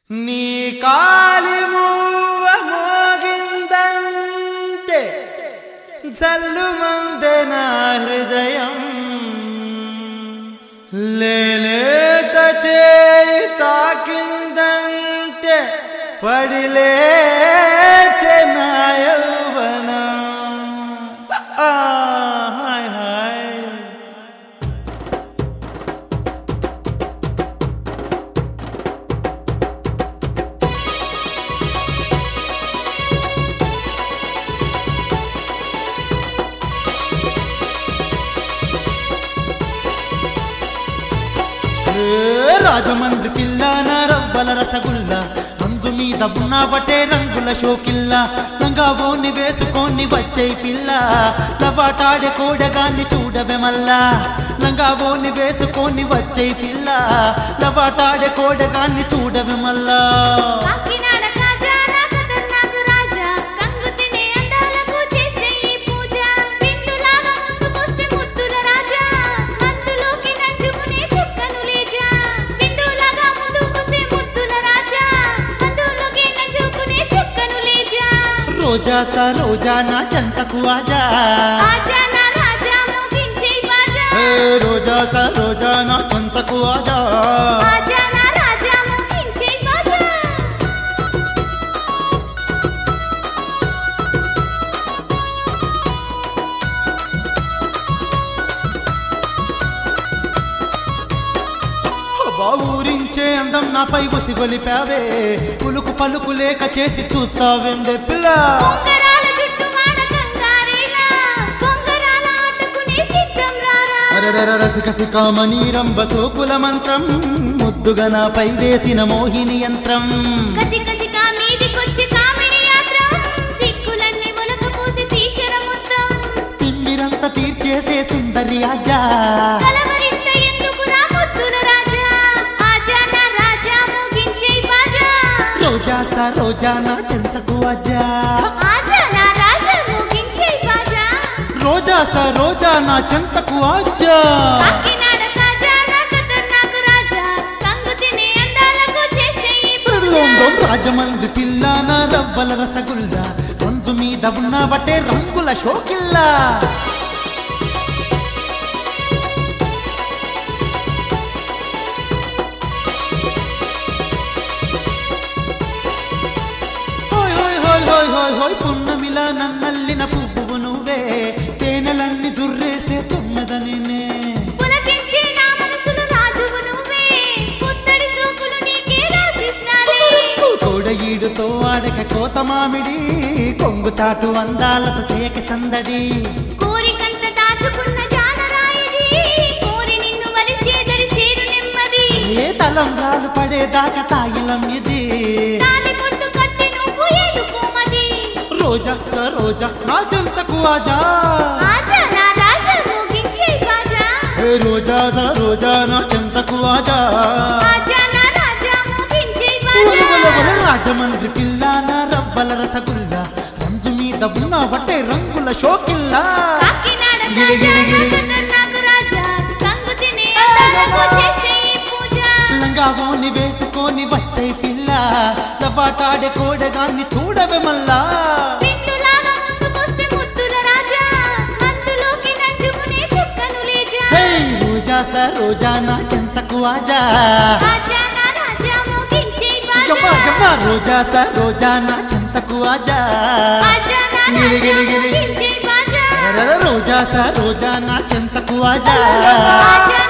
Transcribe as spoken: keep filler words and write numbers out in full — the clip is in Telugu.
నీ కాలి మూవ మోగిందంటే జల్లుమందే నా హృదయం లేలేత చేయి తాకిందంటే పడిలేచే నా యౌవనం. హాయ్ హాయ్ రాజమండ్రి పిల్ల నా రవ్వల రసగుల్ల రంజు మీద బున్నా బట్టే రంగుల షోకిల్ల లంగావోని వేసుకొని వచ్చే పిల్ల లవాటాడే కోడగాన్ని చూడవే మల్లా లంగావోని వేసుకొని వచ్చే పిల్ల లవాటాడే కోడగాన్ని చూడవే మల్లా. రోజా సా రోజా నా చెంతకు ఆజా ఆజా నా రాజా మోగించే బాజా ఏ రోజా సా రోజా నా చెంతకు ఆజా ఆజా నా రాజా మోగించే బాజా. బావూరించే అందం నాపై ఉసి గొలిపావే పులుకు పలుకు లేక చేసి చూస్తావేందే పిల్ల. రసిక సికామణి రంభ సోకుల మంత్రం ముద్దుగా నాపై వేసిన మోహిని యంత్రం తిమ్మిరంత తీర్చేసే సుందరి ఆజా రోజా సా రోజా నా చెంతకు ఆజా రోజా సా రోజా నా చెంతకు ఆజా. రాజమండ్రి పిల్ల నా రవ్వల రసగుల్ల రంజు మీద ఉన్న బట్టే రంగుల షోకిల్లా పున్నమిలా నన్నల్లిన పువ్వు నువ్వే తేనెలన్నీ జుర్రేసే తొమ్మిదని కోడయీడుతో ఆడక కోత మామిడి కొంగు చాటు అందాలతో చేయక సందడి కోరికంత దాచుకున్న జానరాయిది కోరి నిన్ను వలిచేదరి చేరు నెమ్మది ఏ తలంబ్రాలు పడేదాకా తాయిలం ఇది రోజా సా రోజా నా చెంతకు ఆజా ఆజా నా రాజా మోగించే బాజా ఏ రోజా సా రోజా నా చెంతకు ఆజా ఆజా నా రాజా మోగించే బాజా. రాజమండ్రి పిల్ల నా రవ్వల రసగుల్ల రంజు మీద ఉన్న బట్టే రంగుల షోకిల్లా గిరి గిరి గిరి లంగావోని వేసుకొని వచ్చే పిల్ల లవాటాడే కోడగాన్ని చూడవే మల్లా రోజా సా రోజా నా చెంతకు ఆజా రోజా సా రోజా నా చెంతకు ఆజా గిలి గిలి గిలి రోజా సా రోజా నా చెంతకు ఆజా.